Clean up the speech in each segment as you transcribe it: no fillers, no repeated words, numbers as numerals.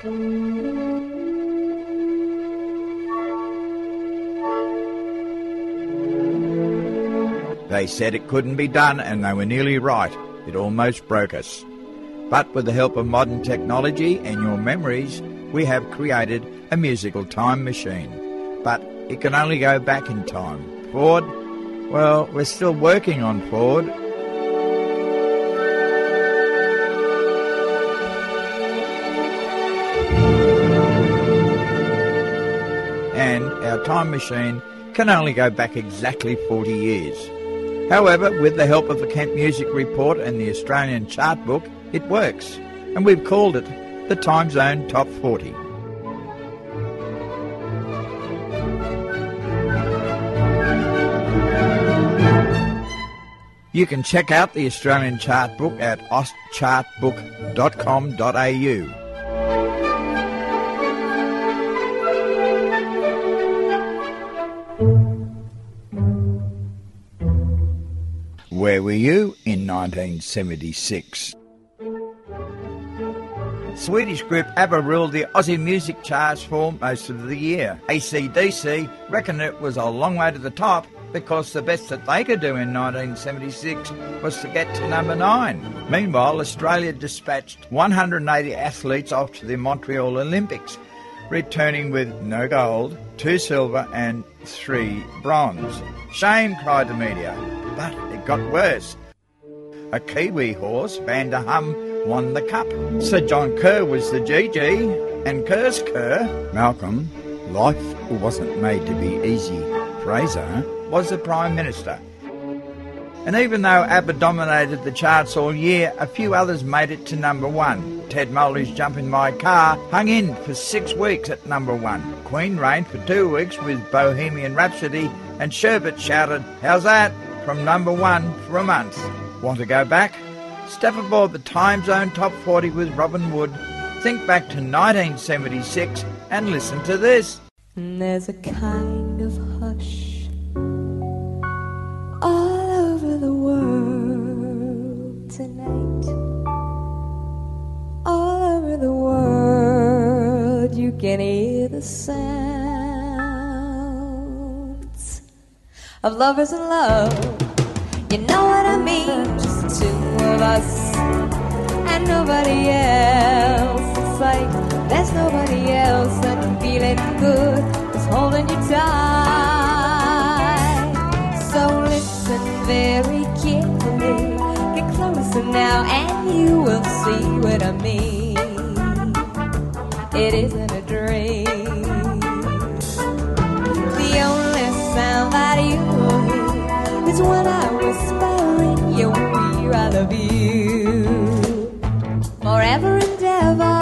They said it couldn't be done, and they were nearly right. It almost broke us. But with the help of modern technology and your memories, we have created a musical time machine. But it can only go back in time. Forward? Well, we're still working on forward. And our time machine can only go back exactly 40 years. However, with the help of the Kent Music Report and the Australian Chart Book, it works, and we've called it the Time Zone Top 40. You can check out the Australian Chart Book at austchartbook.com.au. Where were you in 1976? Swedish group ABBA ruled the Aussie music charts for most of the year. AC/DC reckoned it was a long way to the top because the best that they could do in 1976 was to get to number 9. Meanwhile, Australia dispatched 180 athletes off to the Montreal Olympics, returning with no gold, 2 silver and 3 bronze. Shame, cried the media. But it got worse. A Kiwi horse, Van der Hum, won the cup. Sir John Kerr was the GG, and Kerr's Kerr, Malcolm, life wasn't made to be easy, Fraser, was the Prime Minister. And even though ABBA dominated the charts all year, a few others made it to number 1. Ted Mulry's Jump in My Car hung in for 6 weeks at number 1. Queen reigned for 2 weeks with Bohemian Rhapsody, and Sherbet shouted, "How's that?" from number 1 for a month. Want to go back? Step aboard the Time Zone Top 40 with Robin Wood. Think back to 1976 and listen to this. There's a kind of hush all over the world tonight. All over the world you can hear the sounds of lovers in love. You know what I mean? Just the two of us and nobody else. It's like there's nobody else, and feeling good is holding you tight. So listen very carefully, get closer now and you will see what I mean. It isn't a dream. The only sound that you will hear is when I whisper in your ear, I love you forever and ever.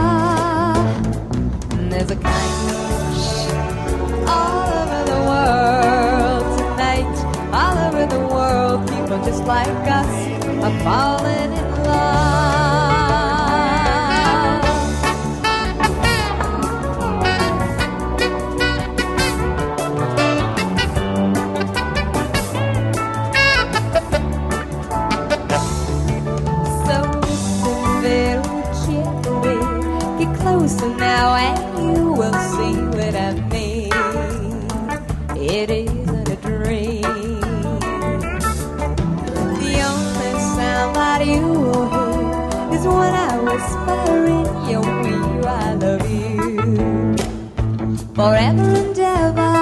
And there's a kind of rush all over the world tonight. All over the world, people just like us are falling in love. Closer now and you will see what I mean. It isn't a dream. The only sound that you will hear is when I whisper in your ear, I love you forever and ever.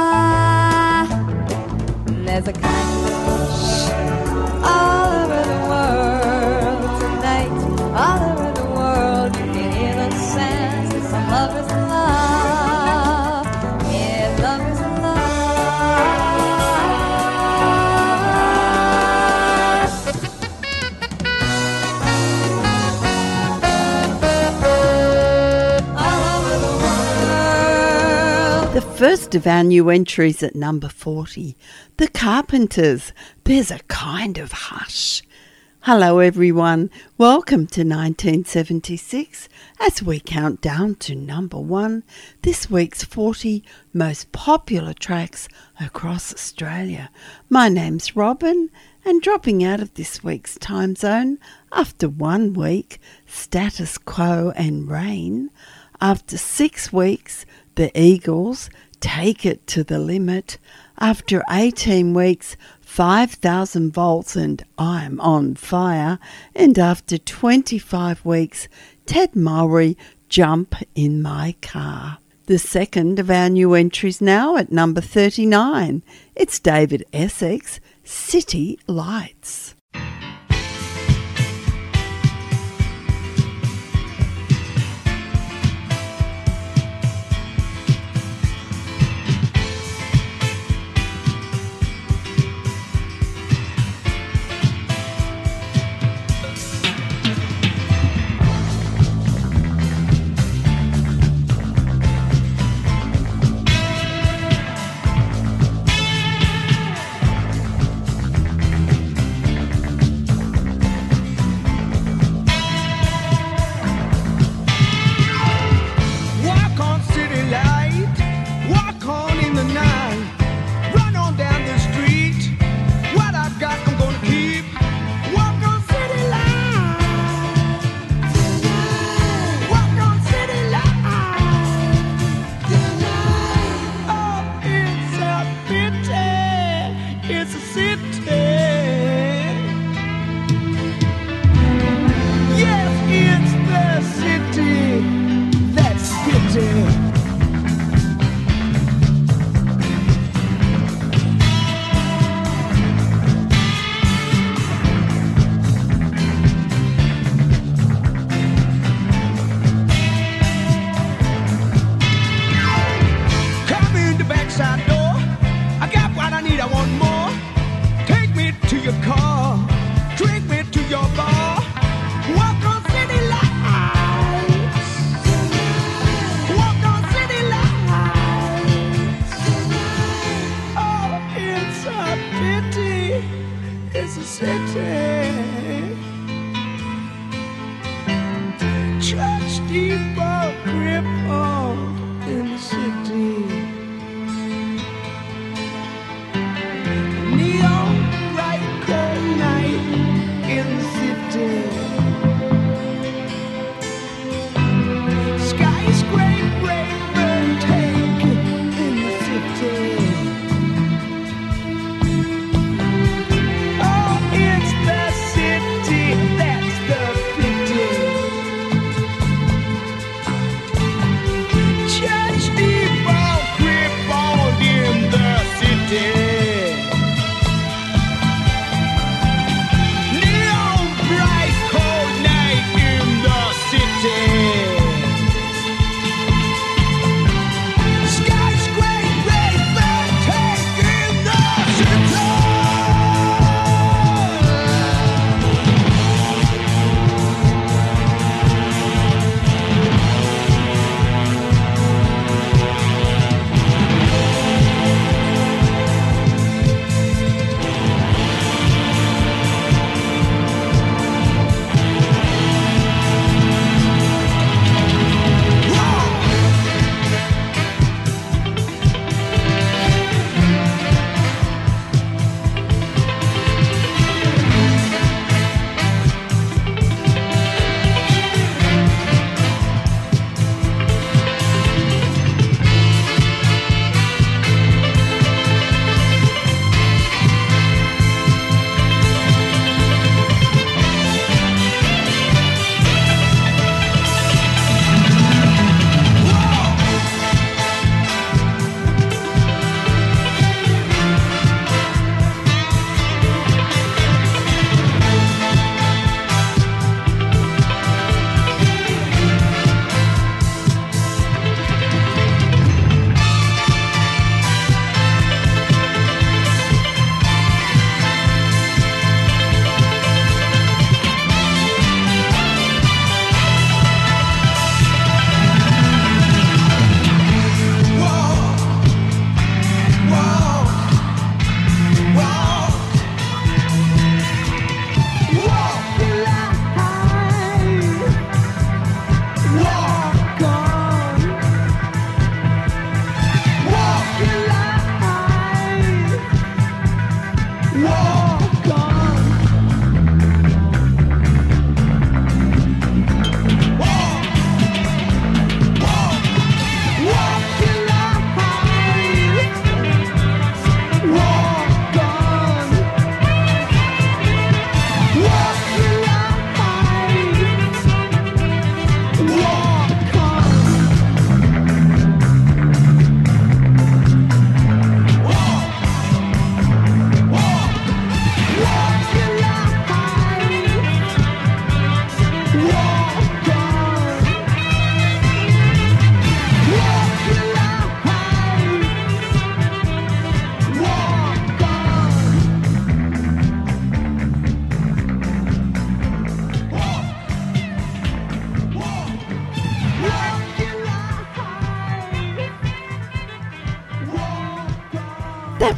And there's a kind of rush all over the world tonight. All over the world you can hear the sound. Lovers in love, yeah, lovers in love. All over the world. The first of our new entries at number 40, The Carpenters, There's a Kind of Hush. Hello everyone, welcome to 1976 as we count down to number 1, this week's 40 most popular tracks across Australia. My name's Robin, and dropping out of this week's time zone after 1 week, Status Quo and Rain, After 6 weeks, the Eagles take it to the limit. After 18 weeks, 5,000 volts and I'm on fire. And after 25 weeks, Ted Mowry, Jump in My Car. The second of our new entries now at number 39. It's David Essex, City Lights.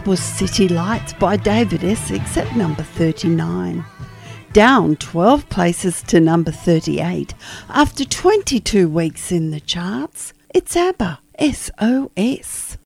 That was City Lights by David Essex at number 39. Down 12 places to number 38 after 22 weeks in the charts. It's ABBA, SOS.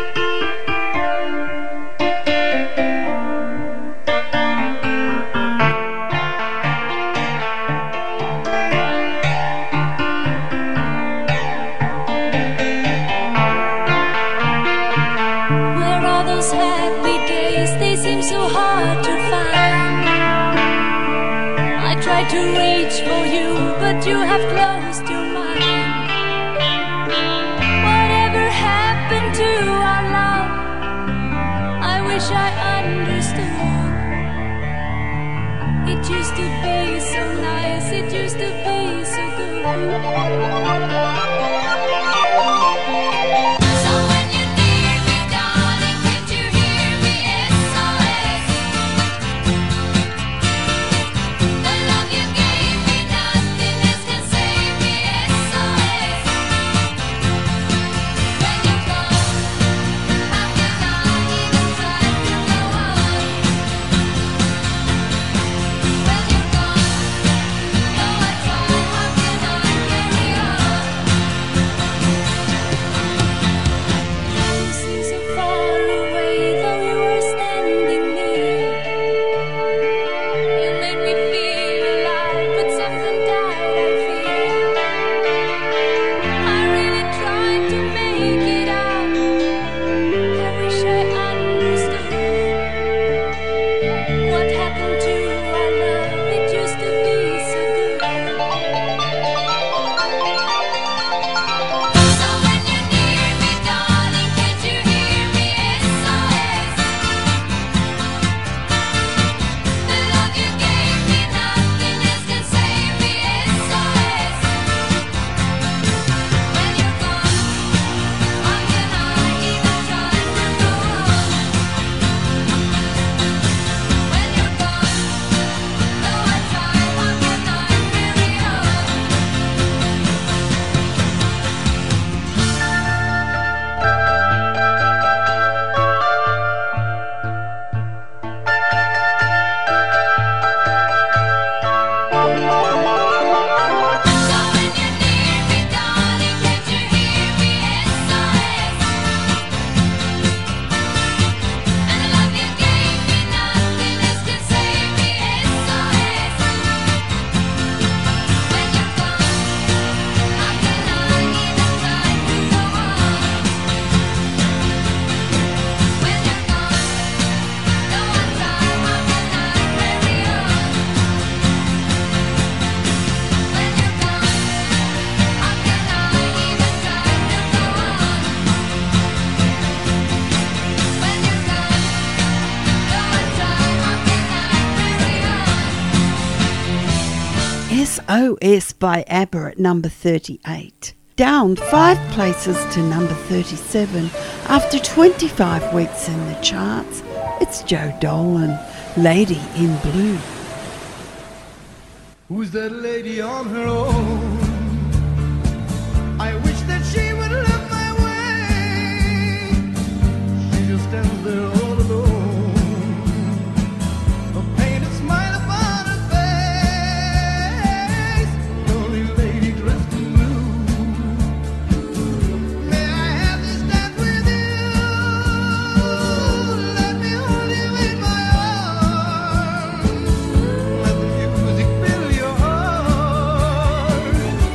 So hard to find. I tried to reach for you, but you have closed your mind. Whatever happened to our love? I wish I understood. It used to be so nice, it used to be so good. SOS by ABBA at number 38. Down 5 places to number 37 after 25 weeks in the charts. It's Joe Dolan, Lady in Blue. Who's that lady on her own? I wish that she would look my way. She just stands there all alone, a painted smile upon her face, lonely lady dressed in blue. May I have this dance with you? Let me hold you in my arms. Let the music fill your heart.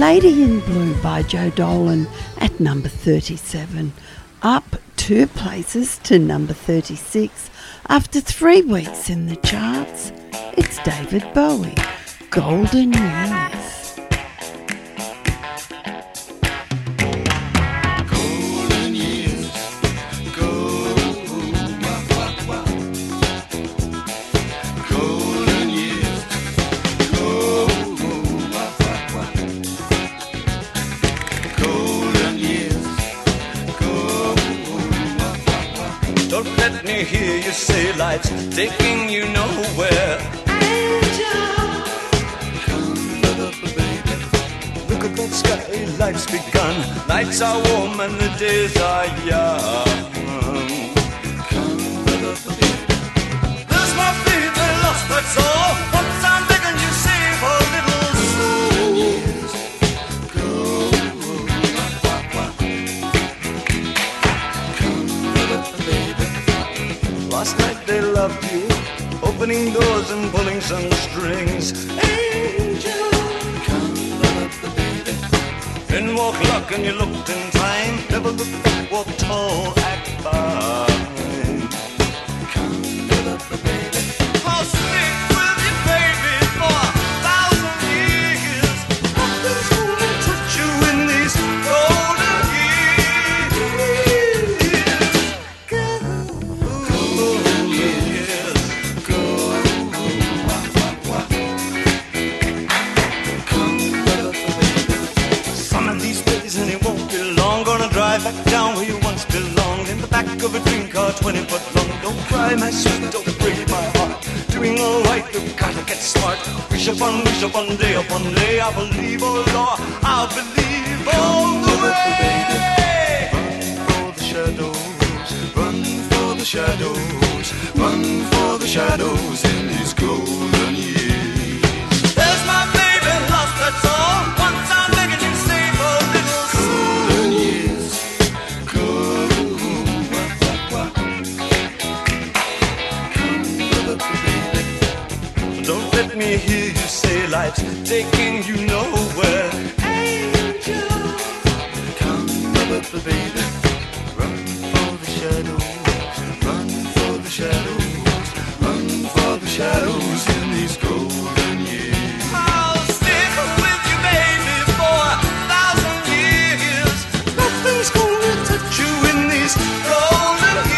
Lady in Blue by Joe Dolan at number 37. Up 2 places to number 36. After 3 weeks in the charts, it's David Bowie, Golden Years. Hear you say life's taking you nowhere. Angel, come up, baby. Look at that sky, life's begun. Nights are warm and the days are young. Come up, baby. There's my faith I lost, that's all. Once I'm begging you, save a little soul. Years go. Come up, baby. Last night they loved you, opening doors and pulling some strings. Angel, come up, baby. Then walk luck and you looked in time. Never looked back, walk tall, act fine. Come up, baby. I'll stick with you, baby, for 1,000 years. Nothing's gonna touch you in these golden years. Back down where you once belonged, in the back of a dream car 20 foot long. Don't cry, my sweet, don't break my heart. Doing all right, you've gotta get smart. Wish upon day upon day. I believe, oh Lord, I believe all the way. Run for the shadows, run for the shadows, run for the shadows in these golden years. There's my baby lost, that's all. Once I'm begging you, save a little golden years. Don't let me hear you say life's taking you nowhere. Angel, come up, baby. Run for the shadows, run for the shadows, run for the shadows in these golden years. I'll stick with you, baby, for 1,000 years. Nothing's gonna touch you in these golden years.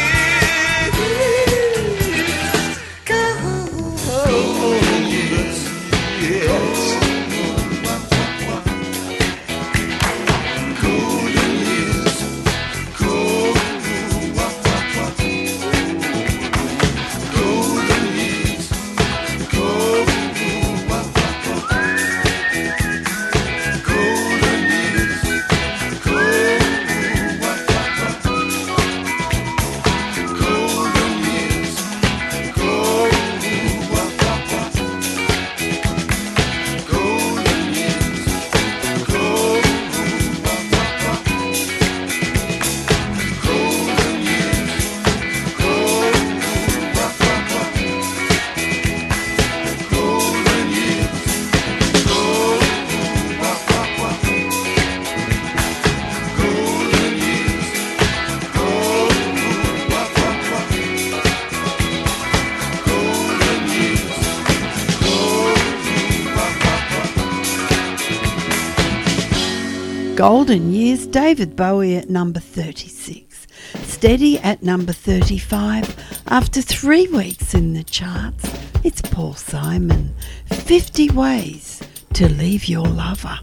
Golden Years, David Bowie at number 36. Steady at number 35. After 3 weeks in the charts, it's Paul Simon, 50 Ways to Leave Your Lover.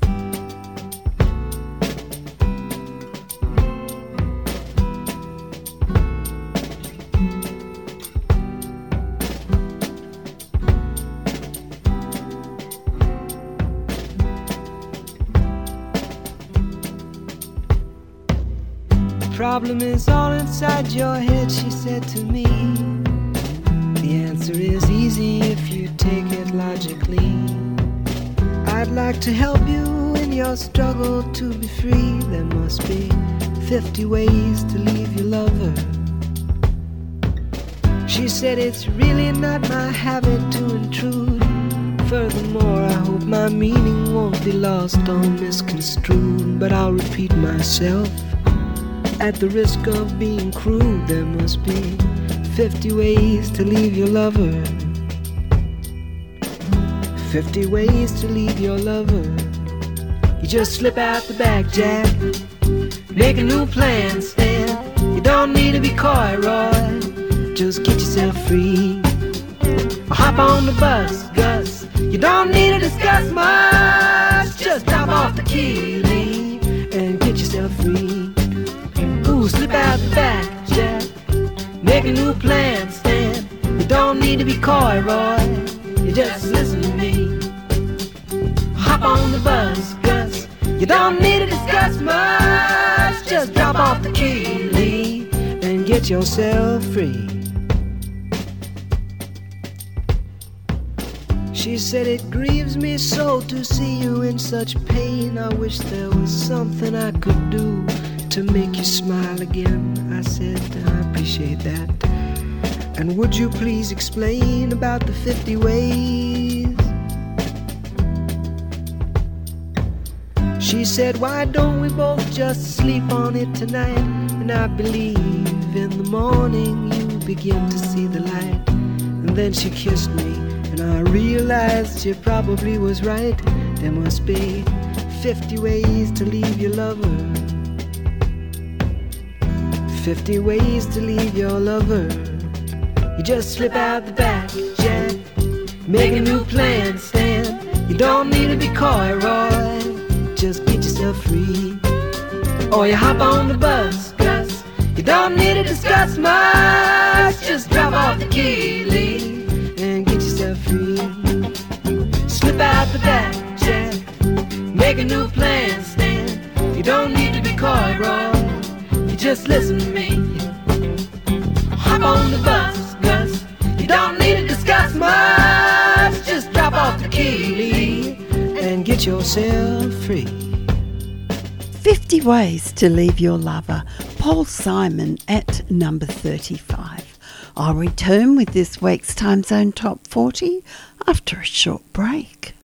Problem is all inside your head, she said to me. The answer is easy if you take it logically. I'd like to help you in your struggle to be free. There must be 50 ways to leave your lover. She said it's really not my habit to intrude. Furthermore, I hope my meaning won't be lost or misconstrued, but I'll repeat myself. At the risk of being crude, there must be 50 ways to leave your lover. 50 ways to leave your lover. You just slip out the back, Jack. Make a new plan, Stan. You don't need to be coy, Roy. Just get yourself free. Or hop on the bus, Gus. You don't need to discuss much. Just drop off the key, Lee, and get yourself free. Ooh, slip out the back, Jack. Make a new plan, Stan. You don't need to be coy, Roy. You just listen to me. Hop on the bus, Gus. You don't need to discuss much. Just drop off the key, Lee, and get yourself free. She said, it grieves me so to see you in such pain. I wish there was something I could do to make you smile again. I said, I appreciate that. And would you please explain about the 50 ways? She said, why don't we both just sleep on it tonight? And I believe in the morning you begin to see the light. And then she kissed me, and I realized she probably was right. There must be 50 ways to leave your lover. 50 ways to leave your lover. You just slip out the back, Jack. Make a new plan, Stan. You don't need to be coy, Roy. Just get yourself free. Or you hop on the bus, Gus. You don't need to discuss much. Just drop off the key, Lee, and get yourself free. Slip out the back, Jack. Make a new plan, Stan. You don't need to be coy, Roy. You just listen to me. Hop on the bus, Gus. You don't need to discuss much. Just drop off the key, Lee, and get yourself free. 50 Ways to Leave Your Lover, Paul Simon at number 35. I'll return with this week's Time Zone Top 40 after a short break.